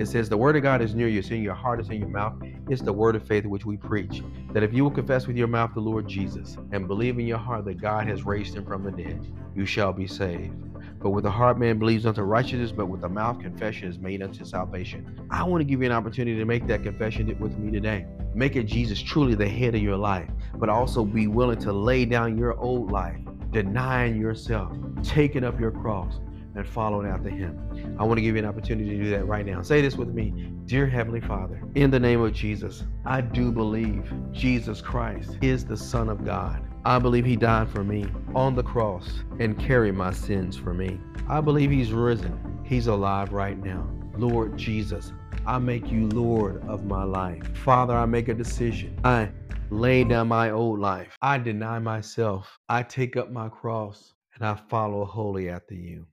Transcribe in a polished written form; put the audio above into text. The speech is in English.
It says the word of God is near you. It's in your heart. It's in your mouth. It's the word of faith which we preach. That if you will confess with your mouth the Lord Jesus and believe in your heart that God has raised him from the dead, you shall be saved. For with the heart man believes unto righteousness, but with the mouth confession is made unto salvation. I want to give you an opportunity to make that confession with me today. Make it Jesus truly the head of your life, but also be willing to lay down your old life, denying yourself, taking up your cross, and following after him. I want to give you an opportunity to do that right now. Say this with me. Dear Heavenly Father, in the name of Jesus, I do believe Jesus Christ is the Son of God. I believe he died for me on the cross and carried my sins for me. I believe he's risen. He's alive right now. Lord Jesus, I make you Lord of my life. Father, I make a decision. I lay down my old life. I deny myself. I take up my cross and I follow wholly after you.